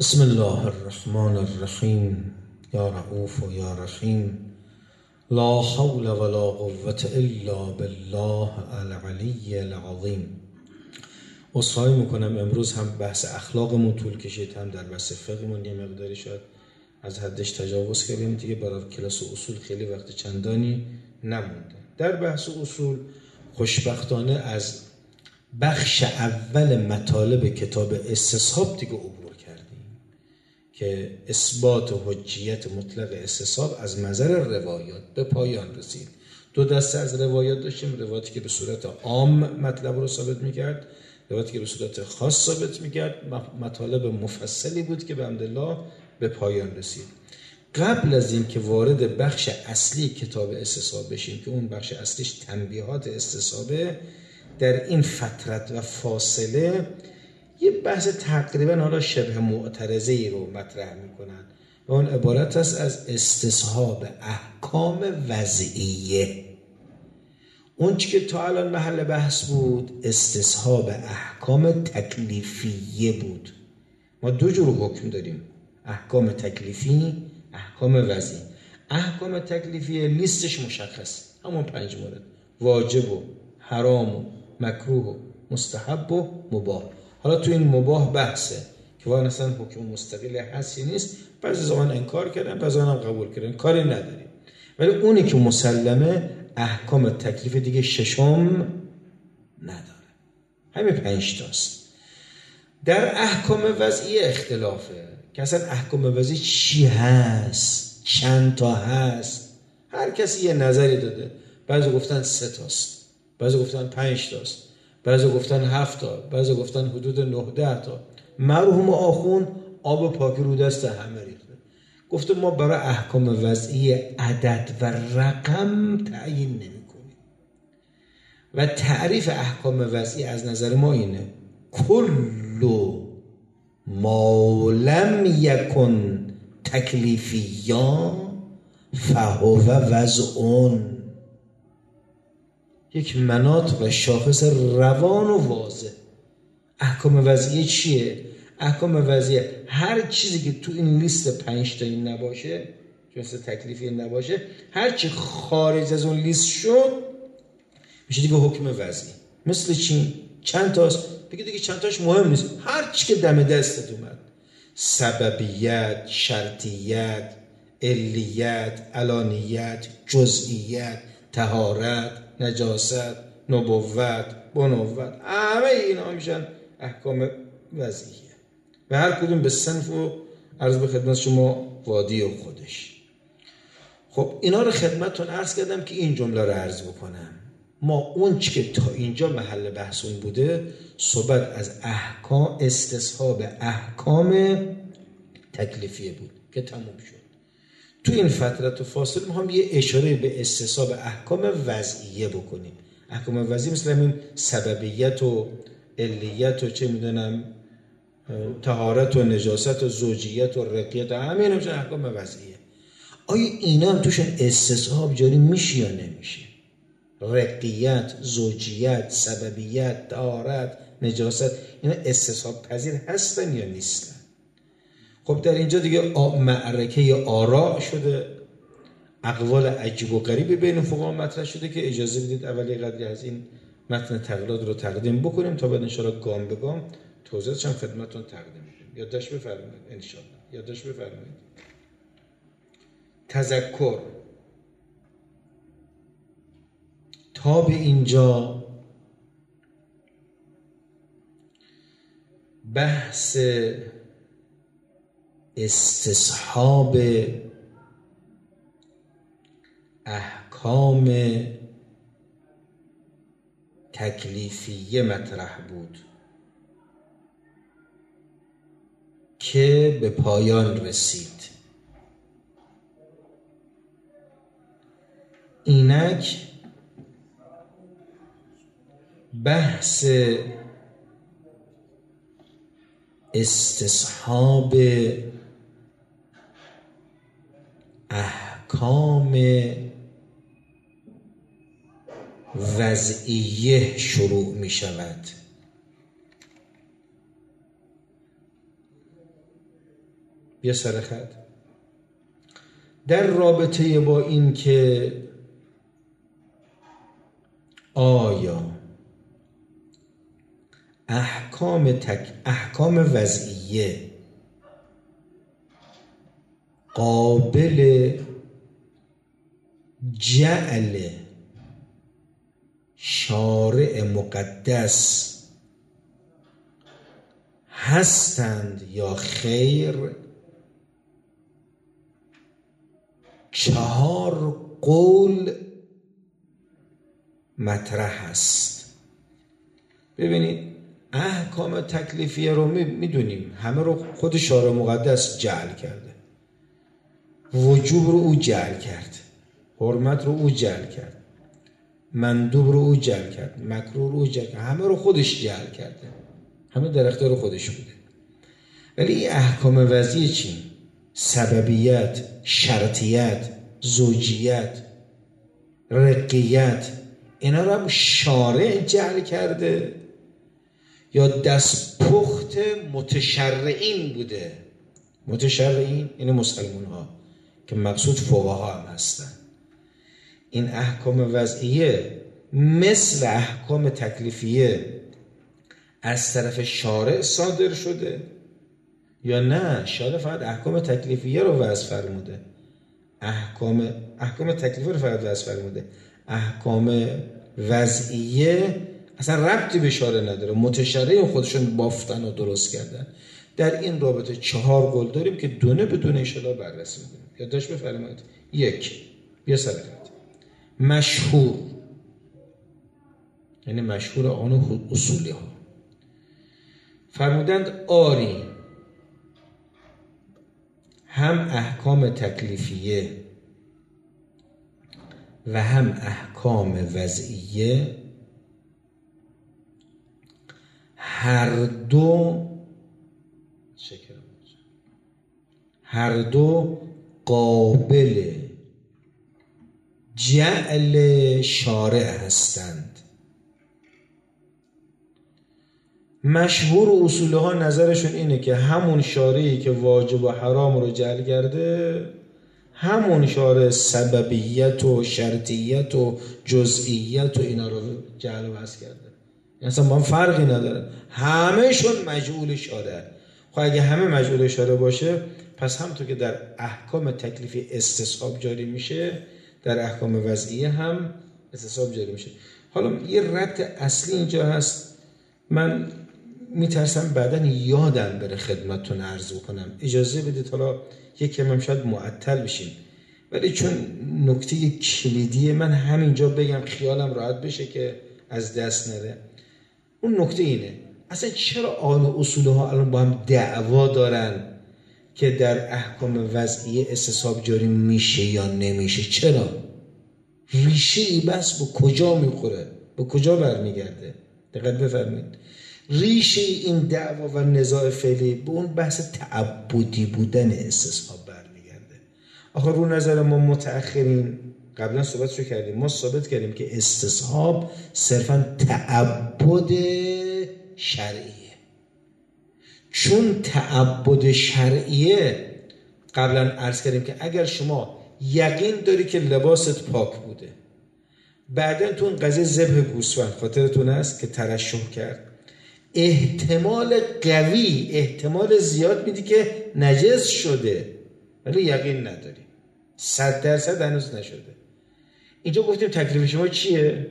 بسم الله الرحمن الرحیم. یا رؤوف و یا رحیم. لا حول ولا قوة الا بالله العلی العظیم. عذرخواهی میکنم امروز هم بحث اخلاقمون طول کشید، هم در بحث فقهمون یه مقداری شد از حدش تجاوز کردیم دیگه. برای کلاس اصول خیلی وقت چندانی نمونده. در بحث اصول خوشبختانه از بخش اول مطالب کتاب استصحاب دیگه عبور کردیم که اثبات حجیت مطلق استصحاب از نظر روایات به پایان رسید. دو دسته از روایات داشتیم: روایاتی که به صورت عام مطلب رو ثابت میکرد، روایاتی که به صورت خاص ثابت میکرد. مطالب مفصلی بود که به حمدالله به پایان رسید. قبل از این که وارد بخش اصلی کتاب استصحاب بشیم که اون بخش اصلیش تنبیهات استصحابه، در این فترت و فاصله یه بحث تقریبا حالا شبه معترضه‌ای رو مطرح میکنن و اون عبارت است از استصحاب احکام وضعیه. اون چی که تا الان محل بحث بود استصحاب احکام تکلیفیه بود. ما دو جور حکم داریم: احکام تکلیفی، احکام وضعی. احکام تکلیفیه لیستش مشخص، همون 5 مورد: واجب و حرام و مکروه و مستحب و مباح. حالا تو این مباح بحثه که واقعا اصلا حکم مستقل هست یا نیست. بعضی زمان انکار کردن، بعضی هم قبول کردن، کاری نداریم. ولی اونی که مسلمه احکام تکلیف دیگه ششم نداره، همین 5 تاست. در احکام وضعی اختلافه که اصلا احکام وضعی چی هست، چند تا هست. هر کسی یه نظری داده. بعضی گفتن 3 تاست، بعضی گفتن 5 تاست، بعضی گفتن 7 تا، بعضی گفتن حدود 9-10 تا. مرحوم آخوند آب پاکی رو دست همه ریخته، گفته ما برای احکام وضعی عدد و رقم تعیین نمی کنیم و تعریف احکام وضعی از نظر ما اینه: کل ما لم یکن تکلیفیا فهو وضعون. یک مناط و شاخص روان و واضح. احکام وضعیه چیه؟ احکام وضعیه هر چیزی که تو این لیست 5 تایی نباشه، مثل تکلیفی نباشه، هر چی خارج از اون لیست شد میشه دیگه حکم وضعی. مثل چی؟ چند تاست؟ بگید دیگه چند تاش مهم نیست، هر چی که دم دستت اومد: سببیت، شرطیت، علیت، علانیت، جزئیت، طهارت، نجاست، نبوت، بنوت، همه اینا میشن احکام وضعیه و هر کدوم به صنف و عرض به خدمت شما وادی و خودش. خب اینا رو خدمتتون عرض کردم که این جمله رو عرض بکنم. ما اون چی که تا اینجا محل بحثون بوده صحبت از احکام استصحاب احکام تکلیفیه بود که تموم شد. تو این فترت و فاصله ما هم یه اشاره به استصحاب احکام وضعیه بکنیم. احکام وضعی مثل همین سببیت و علیت و چه میدونم طهارت و نجاست و زوجیت و رقیت، همه اینا میشن احکام وضعیه. آیا اینا هم توشن استصحاب جاری میشه یا نمیشه؟ رقیت، زوجیت، سببیت، طهارت، نجاست، اینا استصحاب پذیر هستن یا نیستن؟ خب در اینجا دیگه معرکه آراء شده، اقوال عجیب و غریبی بین فقها مطرح شده که اجازه بدید اولی قدری از این متن تقلید رو تقدیم بکنیم تا بعد انشاءالله گام به گام توضیحاتش هم خدمتتون تقدیم می‌کنیم. یادداشت بفرمایید انشاءالله. یادداشت بفرمایید. تذکر: تا به اینجا بحث استصحاب احکام تکلیفیه مطرح بود که به پایان رسید. اینک بحث استصحاب احکام وضعیه شروع می شود. بیا سر خط. در رابطه با این که آیا احکام وضعیه قابل جعل شارع مقدس هستند یا خیر؟ 4 قول مطرح است. ببینید احکام تکلیفیه رو میدونیم همه رو خود شارع مقدس جعل کرده. وجوب رو او جعل کرد، حرمت رو او جعل کرد، مندوب رو او جعل کرد، مکروه رو او جعل کرد، همه رو خودش جعل کرده، همه در اختیار خودش بوده. ولی این احکام وضعی چی؟ سببیت، شرطیت، زوجیت، رقیت، اینا رو هم شارع جعل کرده یا دستپخت متشرعین بوده؟ متشرعین این مسلمان ها که مقصود فقها هم هستن. این احکام وضعیه مثل احکام تکلیفیه از طرف شارع صادر شده یا نه شارع فقط احکام تکلیفیه رو وضع فرموده؟ احکام تکلیفیه رو فقط وضع فرموده، احکام وضعیه اصلا ربطی به شارع نداره، متشرعین خودشون بافتن و درست کردن. در این رابطه 4 قول داریم که دونه بدون انشاءالله بررسی می‌کنیم. یادداشت بفرمایید. 1 بیا سر خط. مشهور، یعنی مشهور آن اصولی ها فرمودند آری هم احکام تکلیفیه و هم احکام وضعیه هر دو قابل جعل شارع هستند. مشهور و اصولی ها نظرشون اینه که همون شارعی که واجب و حرام رو جعل کرده همون شارع سببیت و شرطیت و جزئیت و اینا رو جعل و وضع کرده. اصلا با هم فرقی نداره، همه‌شون مجعول شارع. خب اگه همه مجعول شارع باشه پس همونطور که در احکام تکلیفی استصحاب جاری میشه در احکام وضعیه هم استصحاب جاری میشه. حالا یه رد اصلی اینجا هست، من میترسم بعداً یادم بره خدمتتون عرض کنم، اجازه بدید حالا یک کم هم شاید معطل بشیم، ولی چون نکته کلیدیه من همینجا بگم خیالم راحت بشه که از دست نره. اون نکته اینه اصلا چرا آن اصول ها الان با هم دعوا دارن که در احکام وضعیه استصحاب جاری میشه یا نمیشه؟ چرا؟ ریشه ای بس به کجا میخوره؟ به کجا برمیگرده؟ دقت بفرمایید. ریشه این دعوا و نزاع فعلی به اون بحث تعبدی بودن استصحاب برمیگرده. آخه رو نظر ما متأخرین قبلا صحبتشو کردیم، ما ثابت کردیم که استصحاب صرفا تعبد شرعیه. چون تعبد شرعیه قبلا عرض کردیم که اگر شما یقین داری که لباست پاک بوده، بعدن تو اون قضیه ذبح گوسفند خاطرتون هست که ترشح کرد، احتمال قوی، احتمال زیاد میدی که نجس شده، ولی یقین نداری، 100% هنوز نشده. اینجا گفتیم تکلیف شما چیه؟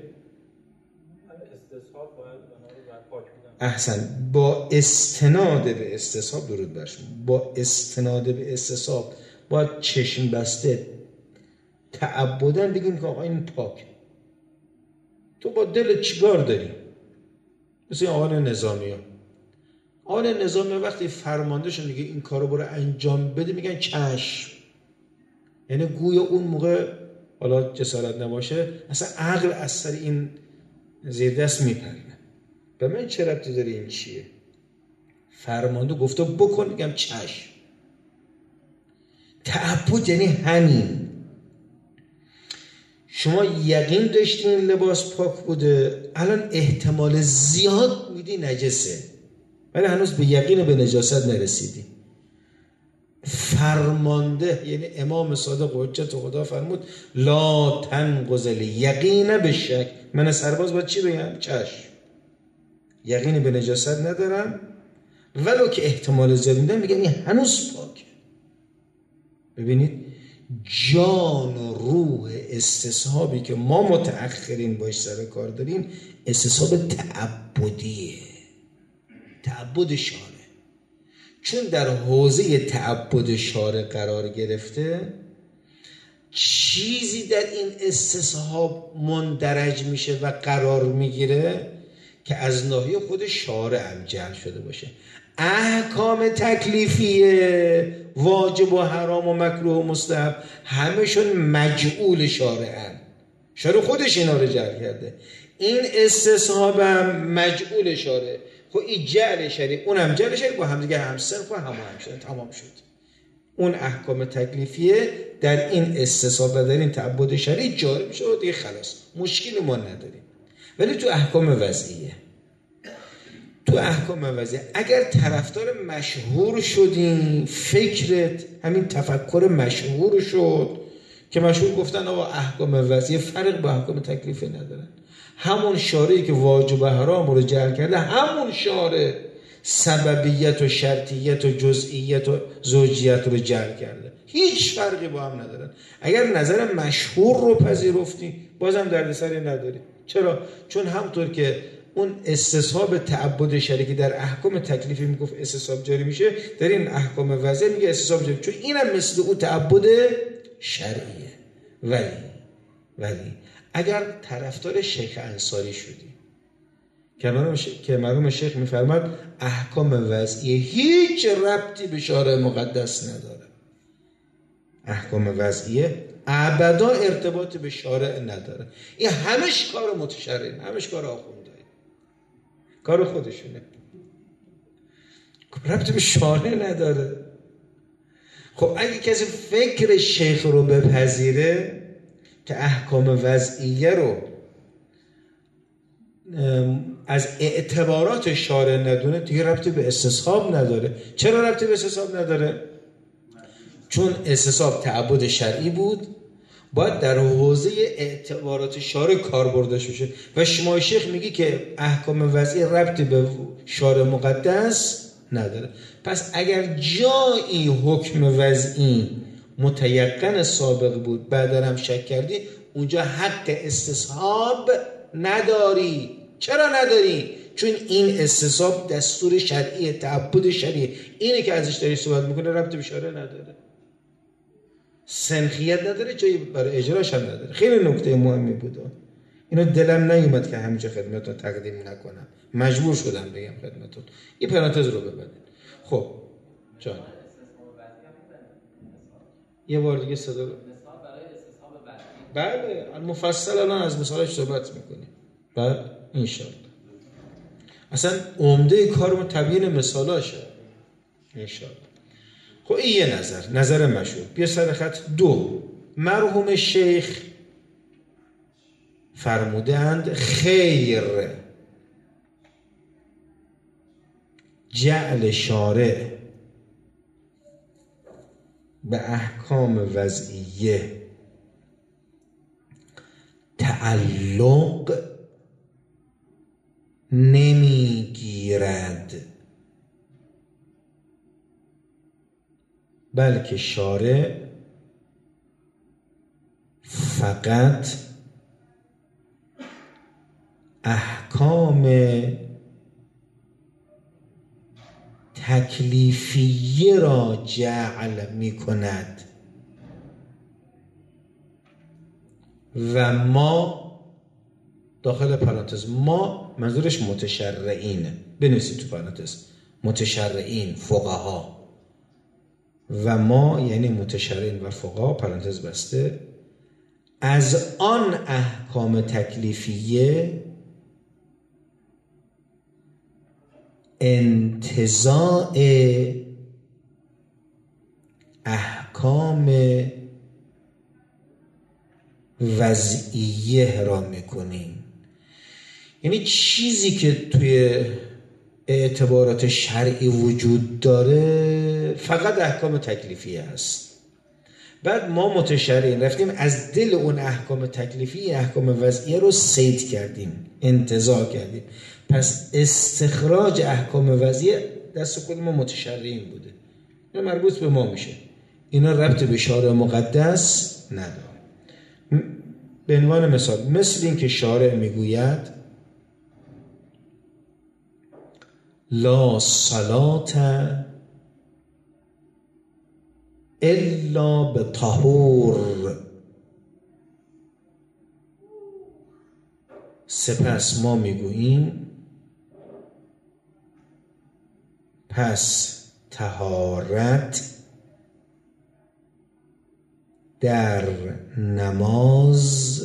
احسن، با استناد به استصحاب، درود بر شما، با استناد به استصحاب باید چشم بسته تعبدن بگیم که آقا این پاک. تو با دل چیکار داری؟ مثل آقایان نظامی ها. آقایان نظامی وقتی فرماندهشون میگه این کارو برو انجام بده میگن چشم، یعنی گویا اون موقع حالا جسارت نباشه اصلا عقل از سر این زیر دست میپرنه. به من چه ربطی داره این چیه؟ فرمانده گفته بکن میگم چشم. تعبد یعنی همین. شما یقین داشتین لباس پاک بوده، الان احتمال زیاد میدی نجسه، ولی هنوز به یقین به نجاست نرسیدی. فرمانده، یعنی امام صادق حجت خدا فرمود لا تنقض الیقین بالشک. من سرباز باید چی بگم؟ چشم، یقین به نجاست ندارم ولو که احتمال زیاد میدم، میگم این هنوز پاکه. ببینید جان و روح استصحابی که ما متأخرین باش سر کار داریم استصحاب تعبدیه، تعبد شارع. چون در حوزه تعبد شارع قرار گرفته، چیزی در این استصحاب مندرج میشه و قرار میگیره که از ناحیه خود شارع هم جعل شده باشه. احکام تکلیفیه، واجب و حرام و مکروه و مستحب، همشون مجعول شارعن. شارع خودش اینا رو جعل کرده. این استصحاب هم مجعول شارع. خب این جعل شریع، اون هم جعل شریع، با هم دیگه همسنف و هم شد، تمام شد. اون احکام تکلیفیه در این استصحاب و در این تعبد شریع جاری میشه و دیگه خلاص مشکلی ما نداریم. ولی تو احکام وضعیه، تو احکام وضعیه اگر طرفدار مشهور شدی، فکرت همین تفکر مشهور شد که مشهور گفتن آقا احکام وضعیه فرق با احکام تکلیفی ندارن، همون شارعی که واجب و حرام رو جعل کرده همون شارع سببیت و شرطیت و جزئیت و زوجیت رو جعل کرده، هیچ فرقی با هم ندارن. اگر نظر مشهور رو پذیرفتی بازم دردسری نداری. چرا؟ چون همونطور که اون استصحاب تعبد شریعی که در احکام تکلیفی میگفت استصحاب جاری میشه، در این احکام وضعی میگه استصحاب جاری، چون اینم مثل اون تعبد شرعیه. ولی اگر طرفدار شیخ انصاری شدی که مرحوم شیخ میفرماد احکام وضعی هیچ ربطی به شارع مقدس نداره، احکام وضعیه ابدا ارتباط به شارع نداره، این همش کار متشرعین، همش کار آخونده، کار خودشونه، ربطی به شارع نداره. خب اگه کسی فکر شیخ رو بپذیره که احکام وضعیه رو از اعتبارات شارع ندونه، دیگه ربطی به استصحاب نداره. چرا ربطی به استصحاب نداره؟ چون استصحاب تعبد شرعی بود، باید در حوزه اعتبارات شارع کار برده بشه و شما شیخ میگی که احکام وضعی ربطی به شارع مقدس نداره. پس اگر جایی حکم وضعی متیقن سابق بود بعد هم شک کردی، اونجا حق استصحاب نداری. چرا نداری؟ چون این استصحاب دستور شرعی، تعبد شرعی، اینه که ازش داری صحبت میکنه، ربطی به شارع نداره، سنخیت نداره، جایی برای اجراش هم نداره. خیلی نکته مهمی بود، اینو دلم نیومد که همینجا خدمتتون تقدیم نکنم، مجبور شدم بگم خدمتتون. این پرانتز رو ببندید. خب جان یه بار دیگه صدا رو. بله مفصل الان از مثالش صحبت میکنیم. بله انشالله. اصلا عمده کارمون تبیین مثالاشه انشالله. خب این یه نظر مشهور. بیا سر خط 2. مرحوم شیخ فرمودند خیر جعل شارع به احکام وضعیه تعلق نمیگیرد، بلکه شارع فقط احکام تکلیفیه را جعل می کند و ما، داخل پرانتز ما منظورش متشرعینه، بنویسید تو پرانتز متشرعین، فقها، و ما یعنی متشرعین و فقها، پرانتز بسته، از آن احکام تکلیفیه انتزاع احکام وضعیه را میکنیم. یعنی چیزی که توی اعتبارات شرعی وجود داره فقط احکام تکلیفیه هست. بعد ما متشرعین رفتیم از دل اون احکام تکلیفی احکام وضعیه رو صید کردیم، انتزاع کردیم. پس استخراج احکام وضعیه دست خود ما متشرعین بوده، این مربوط به ما میشه، اینا ربط به شارع مقدس نداره. به عنوان مثال، مثل این که شارع میگوید لا صلاة الا بطهور، سپس ما میگوییم پس طهارت در نماز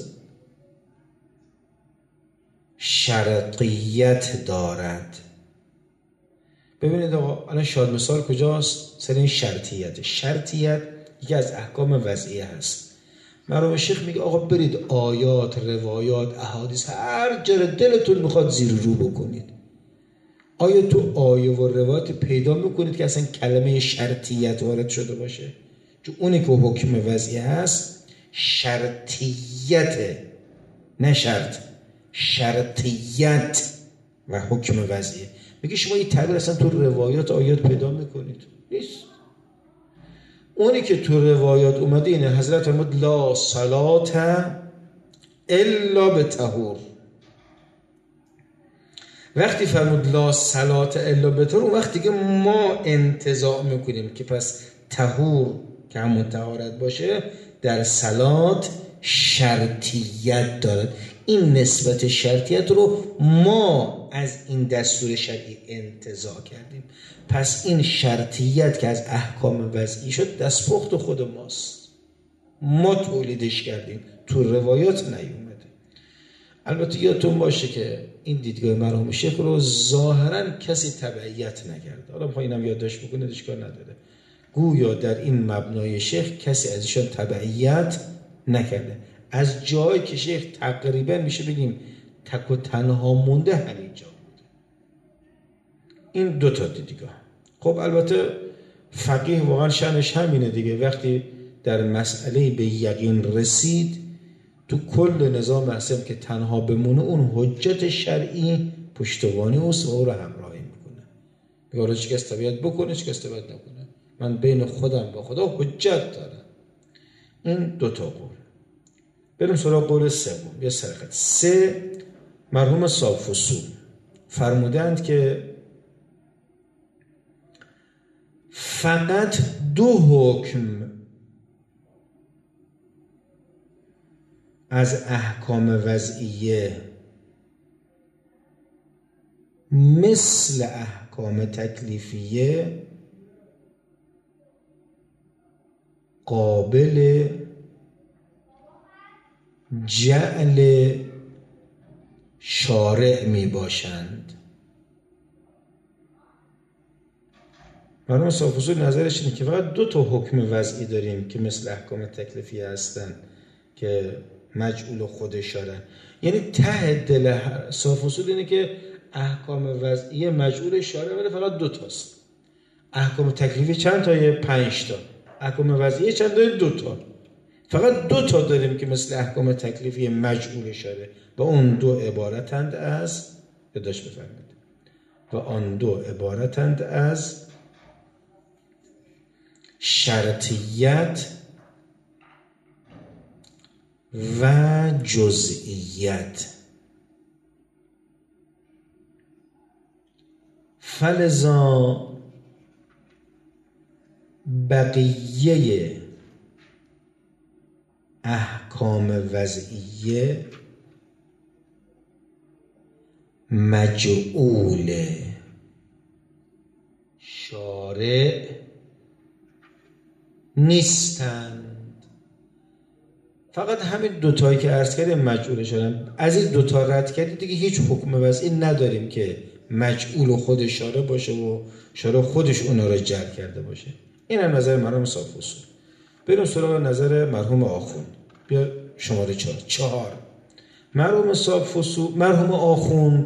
شرطیت دارد. ببینید آقا الان شاد مثال کجاست؟ سر این شرطیت. شرطیت یکی از احکام وضعیه هست. مرحوم شیخ میگه آقا برید آیات، روایات، احادیث، هر جا دلتون میخواد زیر رو بکنید. آیا تو آیه و روایت پیدا میکنید که اصلا کلمه شرطیت وارد شده باشه؟ چون اونی که حکم وضعیه هست شرطیت، نه شرط، شرطیت و حکم وضعیه. میگه شما این تعبیر اصلا تو روایات آیات پیدا میکنید؟ نیست. اونی که تو روایات اومده اینه حضرت فرمود لا صلاة الا بطهور. وقتی فرمود لا صلاة الا بطهور، اون وقتی که ما انتزاع میکنیم که پس طهور که همون طهارت باشه در صلات شرطیت دارد. این نسبت شرطیت رو ما از این دستور شرعی انتزاع کردیم. پس این شرطیت که از احکام وضعی شد دستپخت خود ماست، ما تولیدش کردیم، تو روایات نیومده. البته یادتون باشه که این دیدگاه مرحوم شیخ رو ظاهرا کسی تبعیت نکرد. حالا ما اینم یادداشت بکنید اشکال نداره. گویا در این مبنای شیخ کسی ازشان تبعیت نکرده. از جایی که شیخ تقریبا میشه بگیم تک و تنها مونده همینجا بوده. این دو تا دیدگاه. خب البته فقیه واقعا شأنش همینه دیگه. وقتی در مسئله به یقین رسید، تو کل نظام محسم که تنها بمونه، اون حجت شرعی پشتوانی اوست و او رو همراهی میکنه. میگه چی کس تبعیت بکنه، چی کس تبعیت نکنه، من بین خودم با خدا حجت دارم. این دو تا قول. بریم سراغ قول سوم. بیا سرخط. 3 مرحوم صاحب فصول فرمودند که فقط 2 حکم از احکام وضعیه مثل احکام تکلیفیه قابل جعل شارع می باشند. مرحوم صاحب فصول نظرش اینه که فقط 2 تا حکم وضعی داریم که مثل احکام تکلیفیه هستن که مجعول خود شارع. یعنی ته دل صاحب فصول اینه که احکام وضعیه مجعول شارع، ولی فقط 2 تاست. احکام تکلیفی چند تایه؟ 5 تا. احکام وضعیه چند تایه؟ 2 تا. فقط 2 تا داریم که مثل احکام تکلیفی مجعول شارع و اون 2 عبارتند از یادداشت بفرمایید. و آن 2 عبارتند از شرطیت و جزئیت. فلذا بقیه احکام وضعیه مجعول شارع نیستند. فقط همین 2 تایی که عرض کردیم مجعول شدن. از این 2 تا رد کردید دیگه هیچ حکم وضعی نداریم که مجعول خود شارع باشه و شارع خودش اونا رو جعل کرده باشه. این هم نظر مرحوم صاحب فصول. بریم سراغ نظر مرحوم آخوند. بیا شماره 4. مرحوم صاحب فصول، مرحوم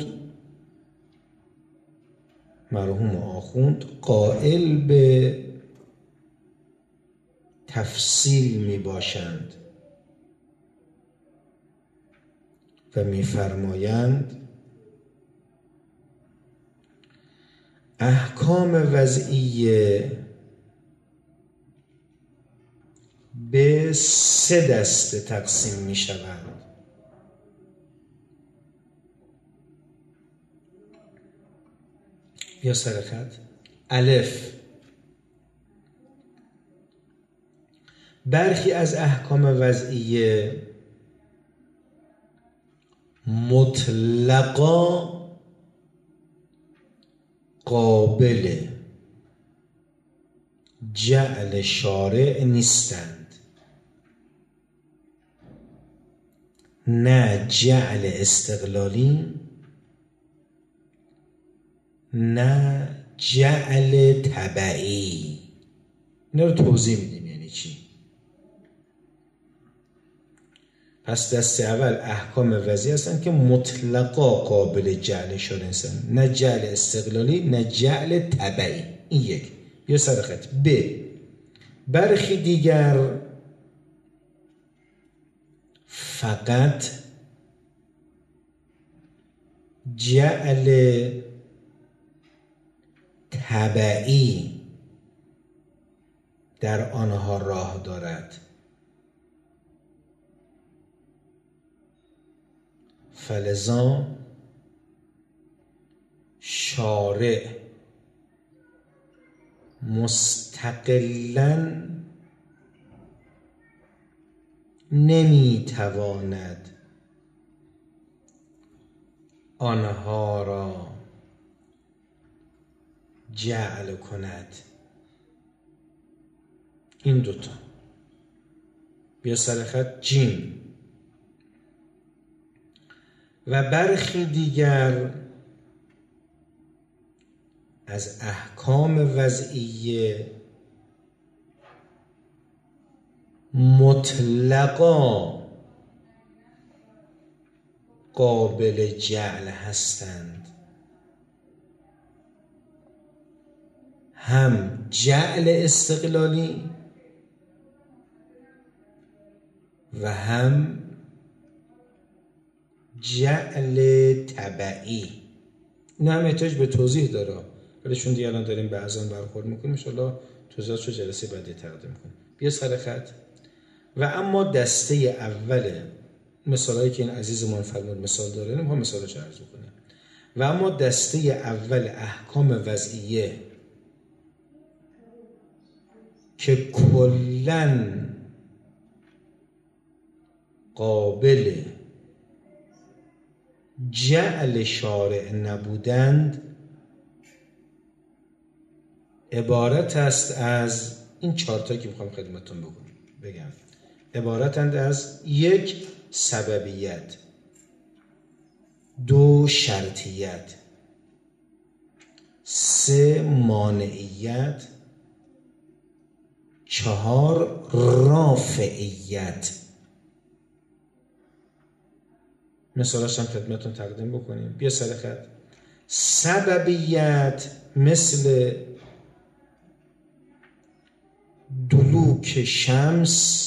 آخوند قائل به تفصیل می باشند و می فرمایند احکام وضعیه به 3 دسته تقسیم می شوند. یا سر خط الف، برخی از احکام وضعیه مطلقا قابل جعل شارع نیستند، نه جعل استقلالی نه جعل تبعی. اینا رو توضیح میدیم یعنی چی. پس دسته اول احکام وضعی هستند که مطلقا قابل جعل شارع نیستند، نه جعل استقلالی نه جعل تبعی. این یک. یا سر خط ب، برخی دیگر فقط جعل تبعی در آنها راه دارد، فلذا شارع مستقلاً نمیتواند آنها را جعل کند. این دوتا. بیا سر خط جیم، و برخی دیگر از احکام وضعیه مطلقا قابل جعل هستند، هم جعل استقلالی و هم جعل تبعی. این هم احتیاج به توضیح داره، ولی چون دیگه الان داریم به اذان برخورد میکنیم، انشاءالله توضیحاتشو جلسه بعدی تقدیم کنیم. بیا سر خط. و اما دسته اول مثالایی که این عزیزمون فرمود مثال داره، ما مثالش عرض کنیم. و اما دسته اول احکام وضعیه که کلاً قابل جعل شارع نبودند، عبارت است از این 4 تا که میخوام خدمتتون بگم. عبارتند از 1 سببیت، 2 شرطیت، 3 مانعیت، 4 رافعیت. مثالاش هم خدمتتون تقدیم بکنیم. بیا سر خط. سببیت مثل دلوک شمس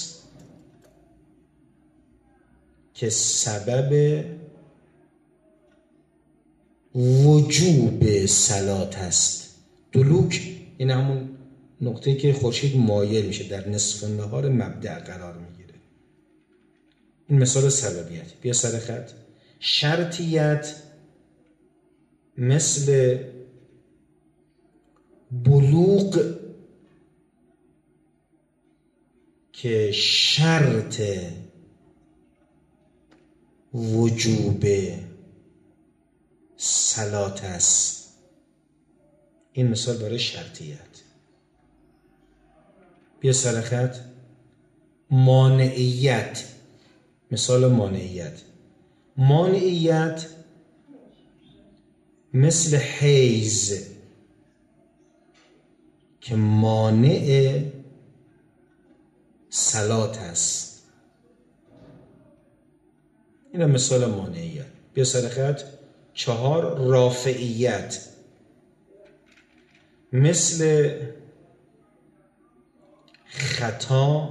که سبب وجوب صلات است. دلوک این همون نقطه‌ای که خورشید مایل میشه، در نصف النهار مبدأ قرار میگیره. این مثال سببیت. بیا سر خط. شرطیت مثل بلوغ که شرط وجوب صلات است. این مثال برای شرطیت. بیا سر خط. مانعیت. مثال مانعیت. مانعیت مثل حیض که مانع صلات است. این مثال مانعیت. بیا سر خط. 4 رافعیت مثل خطا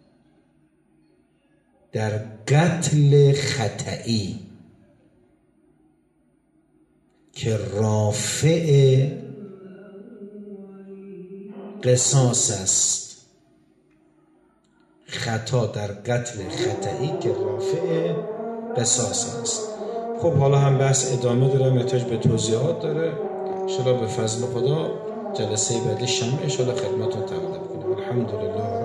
در قتل خطئی که رافع قصاص است. خطا در قتل خطئی که رافع قصاص است. خب حالا هم بحث ادامه داره، محتاج به توضیحات داره. انشاءالله به فضل خدا جلسه بعدی شنبه انشاءالله خدمتتون تقدیم کنیم. الحمدلله.